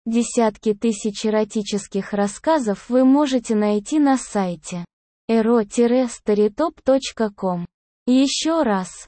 Десятки тысяч эротических рассказов вы можете найти на сайте ero-storytop.com. Еще раз,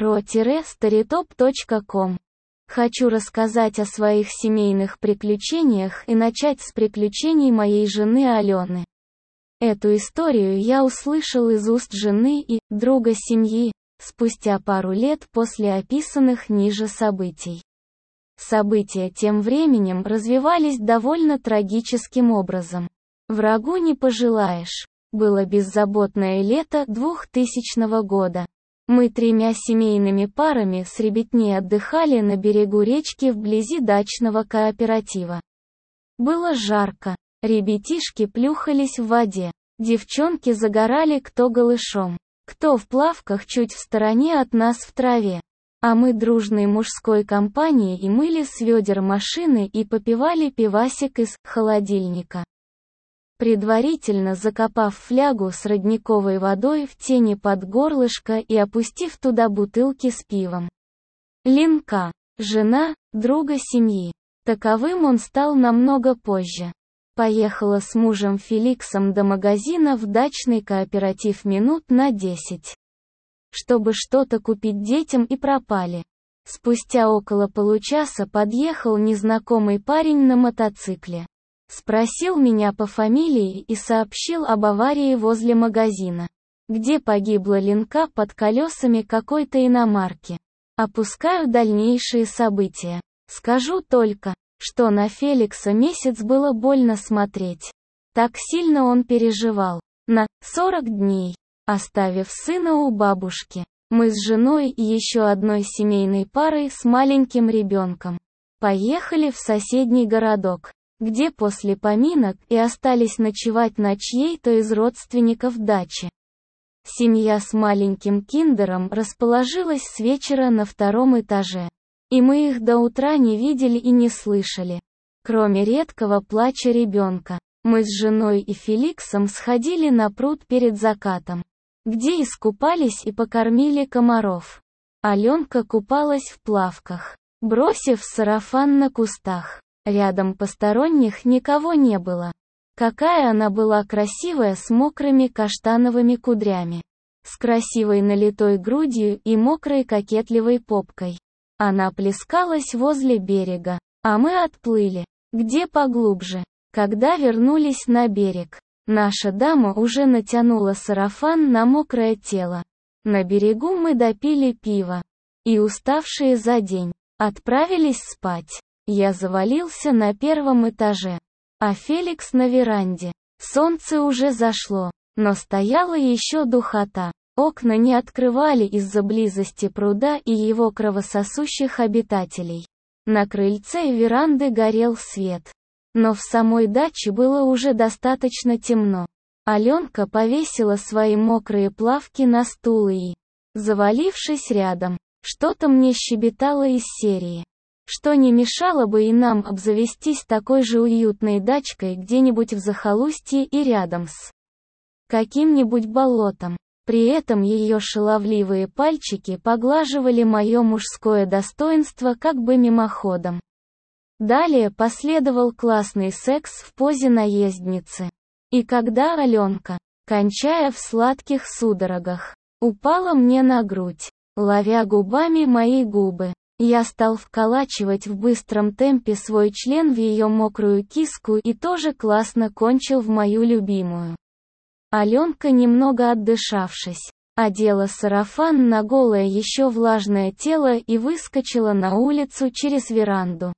ero-storytop.com. Хочу рассказать о своих семейных приключениях и начать с приключений моей жены Алены. Эту историю я услышал из уст жены и друга семьи, спустя пару лет после описанных ниже событий. События тем временем развивались довольно трагическим образом. Врагу не пожелаешь. Было беззаботное лето 2000 года. Мы 3 семейными парами с ребятней отдыхали на берегу речки вблизи дачного кооператива. Было жарко, ребятишки плюхались в воде, девчонки загорали кто голышом, кто в плавках чуть в стороне от нас в траве. А мы дружной мужской компанией мыли с ведер машины и попивали пивасик из холодильника. Предварительно закопав флягу с родниковой водой в тени под горлышко и опустив туда бутылки с пивом. Ленка, жена, друга семьи. Таковым он стал намного позже. Поехала с мужем Феликсом до магазина в дачный кооператив минут на 10. Чтобы что-то купить детям и пропали. Спустя около получаса подъехал незнакомый парень на мотоцикле. Спросил меня по фамилии и сообщил об аварии возле магазина, где погибла Ленка под колесами какой-то иномарки. Опускаю дальнейшие события. Скажу только, что на Феликса месяц было больно смотреть. Так сильно он переживал. На 40 дней. Оставив сына у бабушки, мы с женой и еще одной семейной парой с маленьким ребенком поехали в соседний городок, где после поминок и остались ночевать на чьей-то из родственников даче. Семья с маленьким киндером расположилась с вечера на 2-м этаже, и мы их до утра не видели и не слышали. Кроме редкого плача ребенка, мы с женой и Феликсом сходили на пруд перед закатом, где искупались и покормили комаров. Аленка купалась в плавках, бросив сарафан на кустах. Рядом посторонних никого не было. Какая она была красивая с мокрыми каштановыми кудрями, с красивой налитой грудью и мокрой кокетливой попкой. Она плескалась возле берега, а мы отплыли, где поглубже. Когда вернулись на берег, наша дама уже натянула сарафан на мокрое тело. На берегу мы допили пиво и, уставшие за день, отправились спать. Я завалился на 1-м этаже, а Феликс на веранде. Солнце уже зашло, но стояла еще духота. Окна не открывали из-за близости пруда и его кровососущих обитателей. На крыльце веранды горел свет. Но в самой даче было уже достаточно темно. Аленка повесила свои мокрые плавки на стул и, завалившись рядом, что-то мне щебетала из серии, что не мешало бы и нам обзавестись такой же уютной дачкой где-нибудь в захолустье и рядом с каким-нибудь болотом. При этом ее шаловливые пальчики поглаживали мое мужское достоинство как бы мимоходом. Далее последовал классный секс в позе наездницы. И когда Аленка, кончая в сладких судорогах, упала мне на грудь, ловя губами мои губы, я стал вколачивать в быстром темпе свой член в ее мокрую киску и тоже классно кончил в мою любимую. Аленка, немного отдышавшись, одела сарафан на голое еще влажное тело и выскочила на улицу через веранду.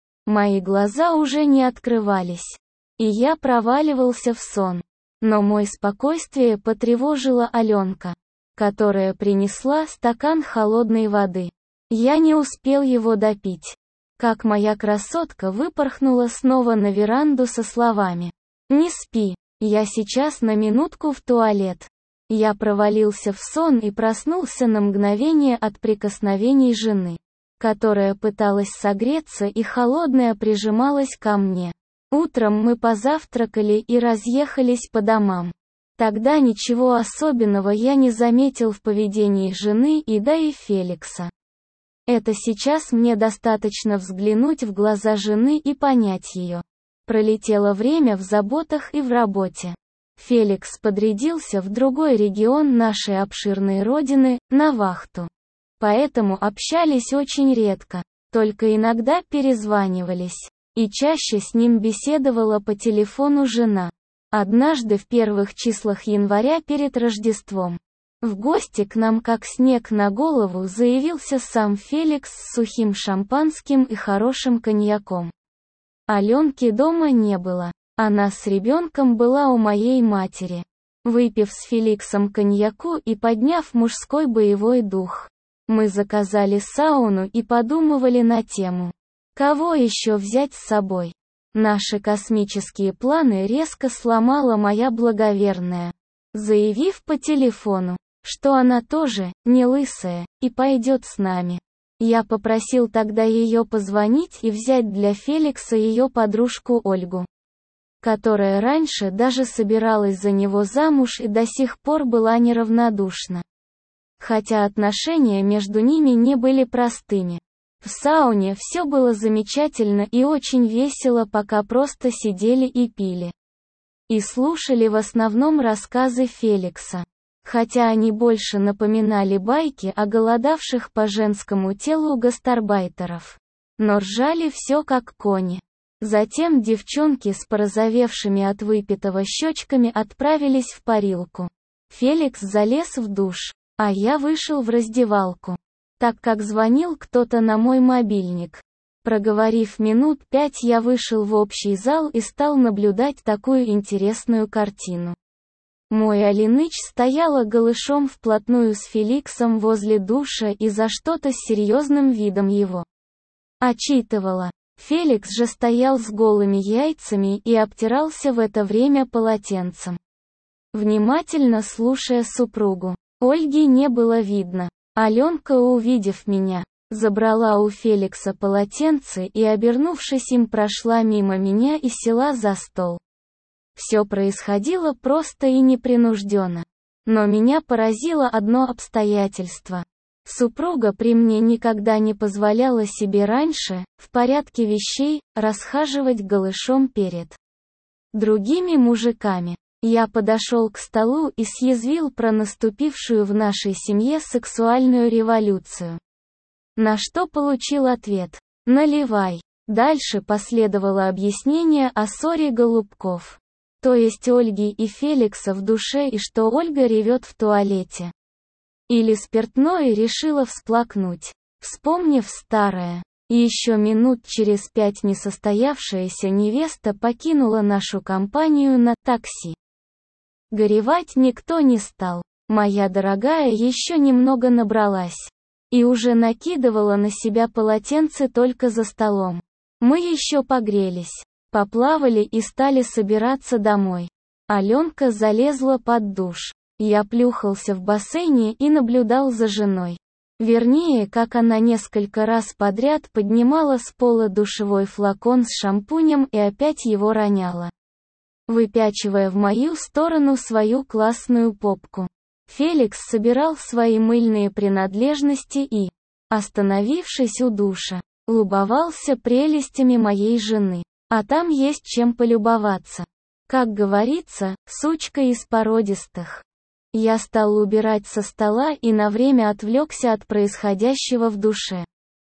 Мои глаза уже не открывались, и я проваливался в сон. Но мое спокойствие потревожила Аленка, которая принесла стакан холодной воды. Я не успел его допить, как моя красотка выпорхнула снова на веранду со словами: «Не спи, я сейчас на минутку в туалет». Я провалился в сон и проснулся на мгновение от прикосновений жены, которая пыталась согреться и холодная прижималась ко мне. Утром мы позавтракали и разъехались по домам. Тогда ничего особенного я не заметил в поведении жены и Феликса. Это сейчас мне достаточно взглянуть в глаза жены и понять ее. Пролетело время в заботах и в работе. Феликс подрядился в другой регион нашей обширной родины, на вахту. Поэтому общались очень редко, только иногда перезванивались. И чаще с ним беседовала по телефону жена. Однажды в первых числах января перед Рождеством в гости к нам как снег на голову заявился сам Феликс с сухим шампанским и хорошим коньяком. Аленки дома не было. Она с ребенком была у моей матери. Выпив с Феликсом коньяку и подняв мужской боевой дух, мы заказали сауну и подумывали на тему, кого еще взять с собой. Наши космические планы резко сломала моя благоверная, заявив по телефону, что она тоже не лысая и пойдет с нами. Я попросил тогда ее позвонить и взять для Феликса ее подружку Ольгу, которая раньше даже собиралась за него замуж и до сих пор была неравнодушна. Хотя отношения между ними не были простыми. В сауне все было замечательно и очень весело, пока просто сидели и пили. И слушали в основном рассказы Феликса. Хотя они больше напоминали байки о голодавших по женскому телу гастарбайтеров. Но ржали все как кони. Затем девчонки с порозовевшими от выпитого щечками отправились в парилку. Феликс залез в душ, а я вышел в раздевалку, так как звонил кто-то на мой мобильник. Проговорив минут 5, я вышел в общий зал и стал наблюдать такую интересную картину. Мой Алиныч стояла голышом вплотную с Феликсом возле душа и за что-то с серьезным видом его отчитывала. Феликс же стоял с голыми яйцами и обтирался в это время полотенцем, внимательно слушая супругу. Ольги не было видно. Аленка, увидев меня, забрала у Феликса полотенце и, обернувшись им, прошла мимо меня и села за стол. Все происходило просто и непринужденно. Но меня поразило одно обстоятельство. Супруга при мне никогда не позволяла себе раньше, в порядке вещей, расхаживать голышом перед другими мужиками. Я подошел к столу и съязвил про наступившую в нашей семье сексуальную революцию. На что получил ответ: «Наливай». Дальше последовало объяснение о ссоре голубков. То есть Ольги и Феликса в душе, и что Ольга ревет в туалете. Или спиртное решила всплакнуть, вспомнив старое. Еще минут через 5 несостоявшаяся невеста покинула нашу компанию на такси. Горевать никто не стал. Моя дорогая еще немного набралась. И уже накидывала на себя полотенце только за столом. Мы еще погрелись, поплавали и стали собираться домой. Аленка залезла под душ. Я плюхался в бассейне и наблюдал за женой. Вернее, как она несколько раз подряд поднимала с пола душевой флакон с шампунем и опять его роняла, выпячивая в мою сторону свою классную попку. Феликс собирал свои мыльные принадлежности и, остановившись у душа, любовался прелестями моей жены. А там есть чем полюбоваться. Как говорится, сучка из породистых. Я стал убирать со стола и на время отвлекся от происходящего в душе.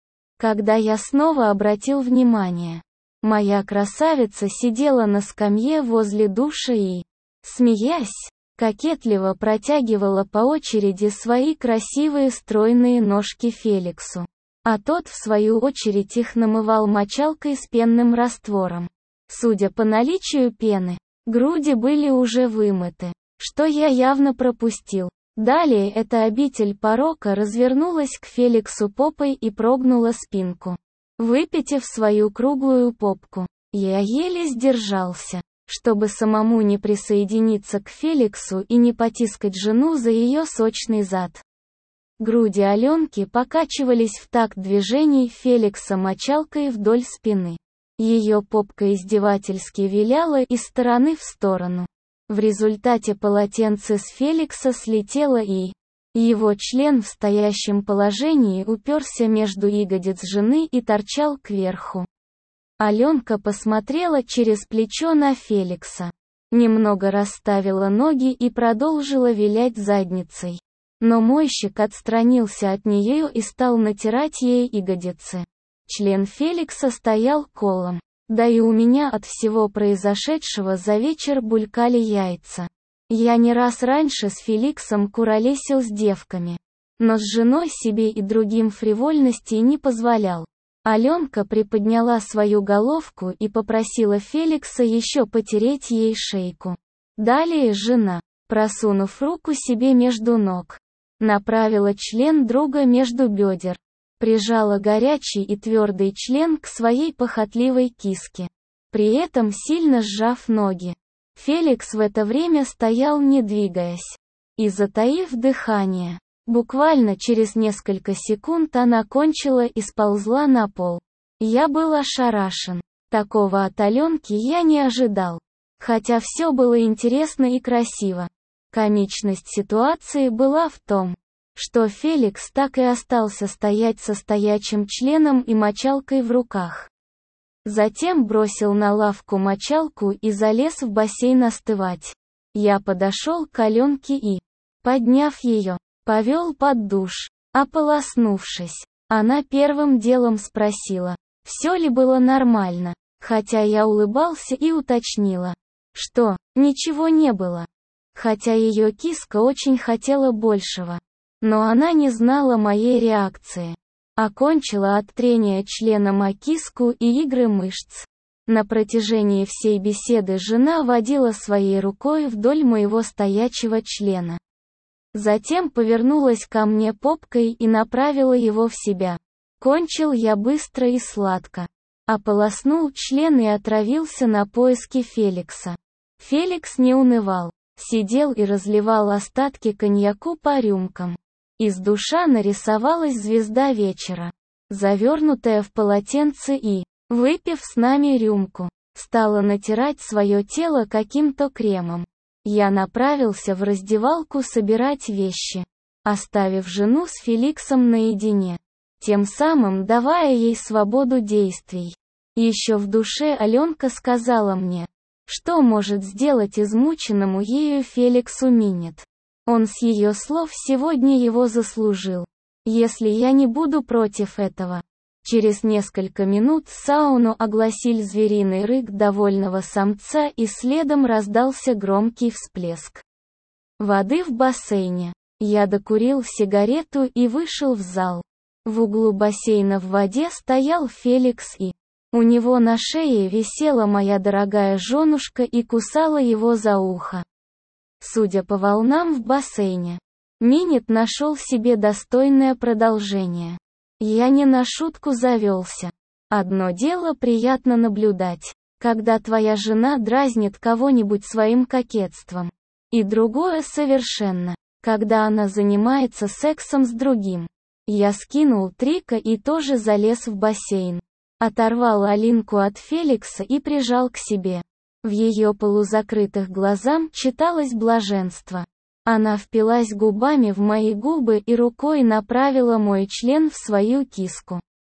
Когда я снова обратил внимание, моя красавица сидела на скамье возле душа и, смеясь, кокетливо протягивала по очереди свои красивые стройные ножки Феликсу. А тот в свою очередь их намывал мочалкой с пенным раствором. Судя по наличию пены, груди были уже вымыты, что я явно пропустил. Далее эта обитель порока развернулась к Феликсу попой и прогнула спинку, выпитив свою круглую попку. Я еле сдержался, чтобы самому не присоединиться к Феликсу и не потискать жену за ее сочный зад. Груди Аленки покачивались в такт движений Феликса мочалкой вдоль спины. Ее попка издевательски виляла из стороны в сторону. В результате полотенце с Феликса слетело и Его член в стоящем положении уперся между ягодиц жены и торчал кверху. Аленка посмотрела через плечо на Феликса. Немного расставила ноги и продолжила вилять задницей. Но мойщик отстранился от нее и стал натирать ей ягодицы. Член Феликса стоял колом. Да и у меня от всего произошедшего за вечер булькали яйца. Я не раз раньше с Феликсом куролесил с девками. Но с женой себе и другим фривольностей не позволял. Аленка приподняла свою головку и попросила Феликса еще потереть ей шейку. Далее жена, просунув руку себе между ног, направила член друга между бедер. Прижала горячий и твердый член к своей похотливой киске, при этом сильно сжав ноги. Феликс в это время стоял не двигаясь и затаив дыхание. Буквально через несколько секунд она кончила и сползла на пол. Я был ошарашен. Такого от Аленки я не ожидал. Хотя все было интересно и красиво. Комичность ситуации была в том, что Феликс так и остался стоять со стоячим членом и мочалкой в руках. Затем бросил на лавку мочалку и залез в бассейн остывать. Я подошел к Аленке и, подняв ее, повел под душ. Ополоснувшись, она первым делом спросила, все ли было нормально, хотя я улыбался и уточнила, что ничего не было. Хотя ее киска очень хотела большего. Но она не знала моей реакции. Окончила от трения членом о киску и игры мышц. На протяжении всей беседы жена водила своей рукой вдоль моего стоячего члена. Затем повернулась ко мне попкой и направила его в себя. Кончил я быстро и сладко. Ополоснул член и отравился на поиски Феликса. Феликс не унывал. Сидел и разливал остатки коньяку по рюмкам. Из душа нарисовалась звезда вечера, завернутая в полотенце и, выпив с нами рюмку, стала натирать свое тело каким-то кремом. Я направился в раздевалку собирать вещи, оставив жену с Феликсом наедине, тем самым давая ей свободу действий. Еще в душе Аленка сказала мне, что может сделать измученному ею Феликсу минет. Он с ее слов сегодня его заслужил. Если я не буду против этого. Через несколько минут сауну огласил звериный рык довольного самца и следом раздался громкий всплеск воды в бассейне. Я докурил сигарету и вышел в зал. В углу бассейна в воде стоял Феликс и у него на шее висела моя дорогая женушка и кусала его за ухо. Судя по волнам в бассейне, минет нашел себе достойное продолжение. Я не на шутку завелся. Одно дело приятно наблюдать, когда твоя жена дразнит кого-нибудь своим кокетством. И другое совершенно, когда она занимается сексом с другим. Я скинул трика и тоже залез в бассейн. Оторвал Алинку от Феликса и прижал к себе. В ее полузакрытых глазах читалось блаженство. Она впилась губами в мои губы и рукой направила мой член в свою киску.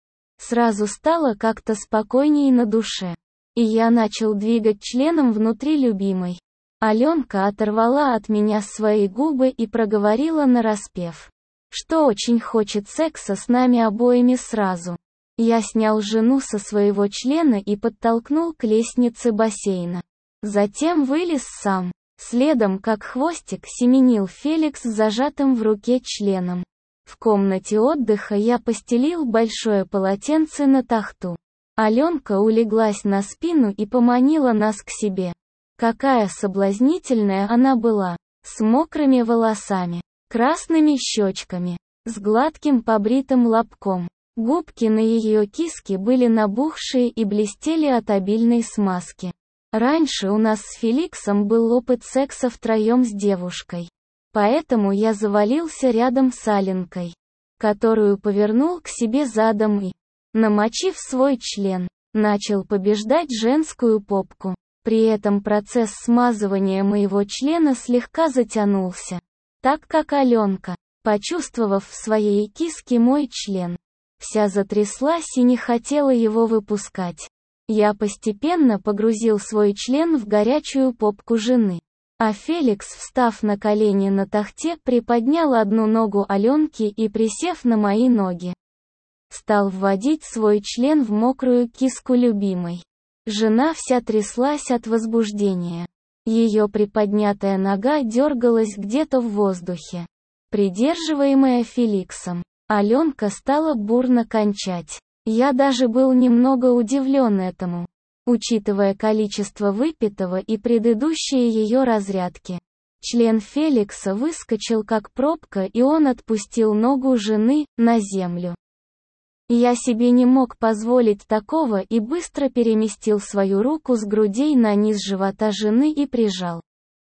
Сразу стало как-то спокойней на душе. И я начал двигать членом внутри любимой. Аленка оторвала от меня свои губы и проговорила нараспев, что очень хочет секса с нами обоими сразу. Я снял жену со своего члена и подтолкнул к лестнице бассейна. Затем вылез сам. Следом, как хвостик, семенил Феликс с зажатым в руке членом. В комнате отдыха я постелил большое полотенце на тахту. Аленка улеглась на спину и поманила нас к себе. Какая соблазнительная она была, с мокрыми волосами, красными щечками, с гладким побритым лобком. Губки на ее киске были набухшие и блестели от обильной смазки. Раньше у нас с Феликсом был опыт секса втроем с девушкой. Поэтому я завалился рядом с Аленкой, которую повернул к себе задом и, намочив свой член, начал побеждать женскую попку. При этом процесс смазывания моего члена слегка затянулся, так как Аленка, почувствовав в своей киске мой член. Вся затряслась и не хотела его выпускать. Я постепенно погрузил свой член в горячую попку жены. А Феликс, встав на колени на тахте, приподнял одну ногу Аленки и, присев на мои ноги, стал вводить свой член в мокрую киску любимой. Жена вся тряслась от возбуждения. Ее приподнятая нога дергалась где-то в воздухе, придерживаемая Феликсом. Аленка стала бурно кончать. Я даже был немного удивлен этому, учитывая количество выпитого и предыдущие ее разрядки. Член Феликса выскочил как пробка, и он отпустил ногу жены на землю. Я себе не мог позволить такого и быстро переместил свою руку с грудей на низ живота жены и прижал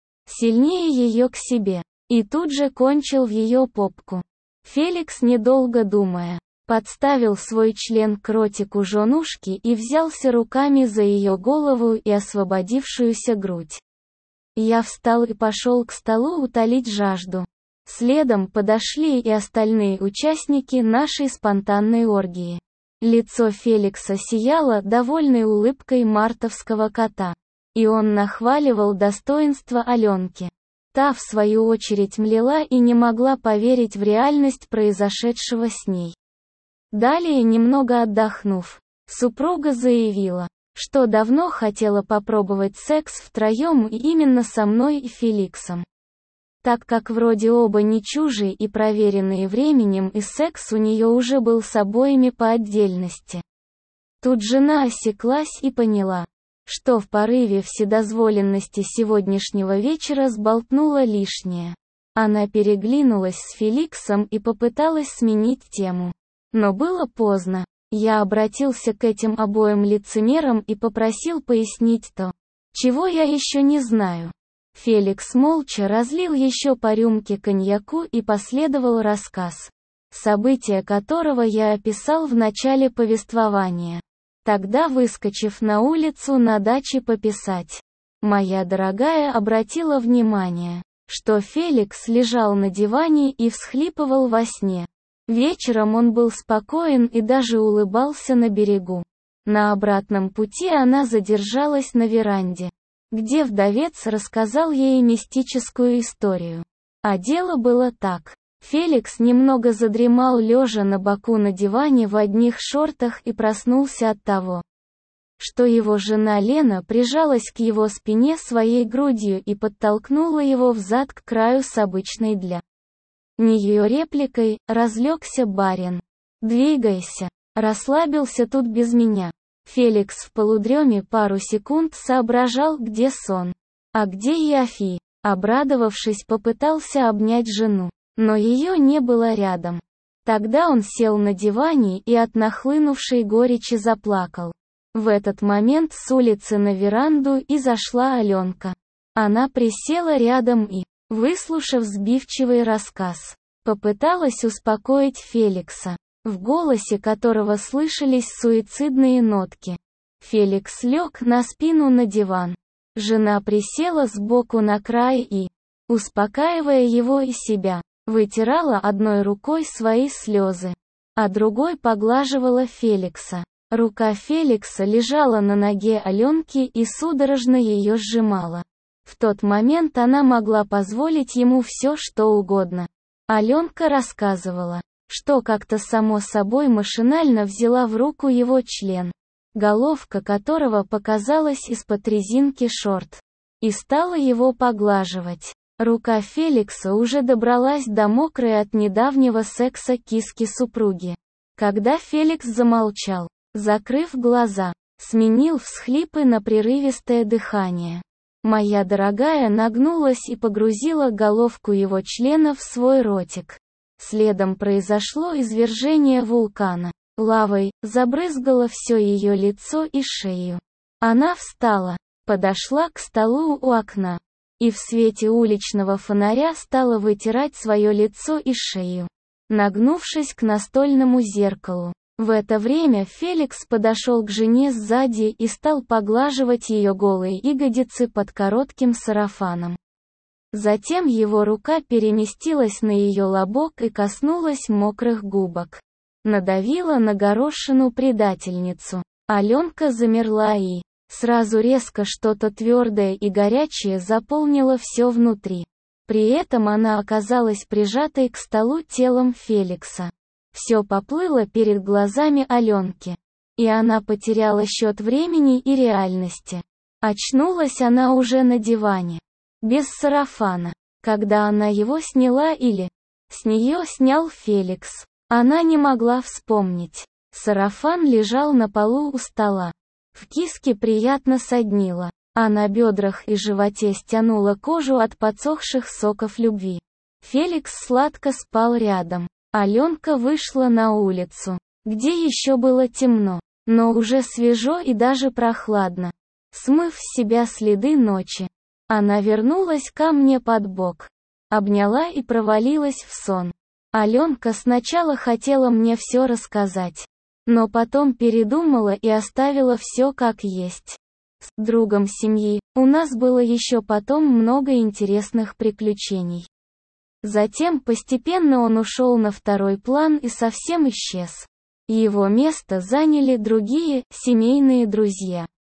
сильнее ее к себе. И тут же кончил в ее попку. Феликс, недолго думая, подставил свой член к ротику женушки и взялся руками за ее голову и освободившуюся грудь. Я встал и пошел к столу утолить жажду. Следом подошли и остальные участники нашей спонтанной оргии. Лицо Феликса сияло довольной улыбкой мартовского кота. И он нахваливал достоинства Аленки. Та, в свою очередь, млела и не могла поверить в реальность произошедшего с ней. Далее, немного отдохнув, супруга заявила, что давно хотела попробовать секс втроем и именно со мной и Феликсом. Так как вроде оба не чужие и проверенные временем, и секс у нее уже был с обоими по отдельности. Тут жена осеклась и поняла, что в порыве вседозволенности сегодняшнего вечера сболтнула лишнее. Она переглянулась с Феликсом и попыталась сменить тему. Но было поздно. Я обратился к этим обоим лицемерам и попросил пояснить то, чего я еще не знаю. Феликс молча разлил еще по рюмке коньяку и последовал рассказ, события которого я описал в начале повествования. Тогда, выскочив на улицу на даче пописать, моя дорогая обратила внимание, что Феликс лежал на диване и всхлипывал во сне. Вечером он был спокоен и даже улыбался на берегу. На обратном пути она задержалась на веранде, где вдовец рассказал ей мистическую историю. А дело было так. Феликс немного задремал лежа на боку на диване в одних шортах и проснулся от того, что его жена Лена прижалась к его спине своей грудью и подтолкнула его взад к краю с обычной для нее репликой: «Разлегся барин. Двигайся. Расслабился тут без меня». Феликс в полудреме пару секунд соображал, где сон, а где Яфи. Обрадовавшись, попытался обнять жену, но ее не было рядом. Тогда он сел на диване и от нахлынувшей горечи заплакал. В этот момент с улицы на веранду и зашла Аленка. Она присела рядом и, выслушав сбивчивый рассказ, попыталась успокоить Феликса, в голосе которого слышались суицидные нотки. Феликс лег на спину на диван. Жена присела сбоку на край и, успокаивая его и себя, вытирала одной рукой свои слезы, а другой поглаживала Феликса. Рука Феликса лежала на ноге Аленки и судорожно ее сжимала. В тот момент она могла позволить ему все, что угодно. Аленка рассказывала, что как-то само собой машинально взяла в руку его член, головка которого показалась из-под резинки шорт, и стала его поглаживать. Рука Феликса уже добралась до мокрой от недавнего секса киски супруги. Когда Феликс замолчал, закрыв глаза, сменил всхлипы на прерывистое дыхание, моя дорогая нагнулась и погрузила головку его члена в свой ротик. Следом произошло извержение вулкана. Лавой забрызгало все ее лицо и шею. Она встала, подошла к столу у окна, и в свете уличного фонаря стала вытирать свое лицо и шею, нагнувшись к настольному зеркалу. В это время Феликс подошел к жене сзади и стал поглаживать ее голые ягодицы под коротким сарафаном. Затем его рука переместилась на ее лобок и коснулась мокрых губок. Надавила на горошину предательницу. Аленка замерла и сразу резко что-то твердое и горячее заполнило все внутри. При этом она оказалась прижатой к столу телом Феликса. Все поплыло перед глазами Аленки. И она потеряла счет времени и реальности. Очнулась она уже на диване. Без сарафана. Когда она его сняла или с нее снял Феликс. Она не могла вспомнить. Сарафан лежал на полу у стола. В киске приятно соднило, а на бедрах и животе стянула кожу от подсохших соков любви. Феликс сладко спал рядом. Аленка вышла на улицу, где еще было темно, но уже свежо и даже прохладно. Смыв с себя следы ночи, она вернулась ко мне под бок, обняла и провалилась в сон. Аленка сначала хотела мне все рассказать, но потом передумала и оставила все как есть. С другом семьи у нас было еще потом много интересных приключений. Затем постепенно он ушел на второй план и совсем исчез. Его место заняли другие, семейные друзья.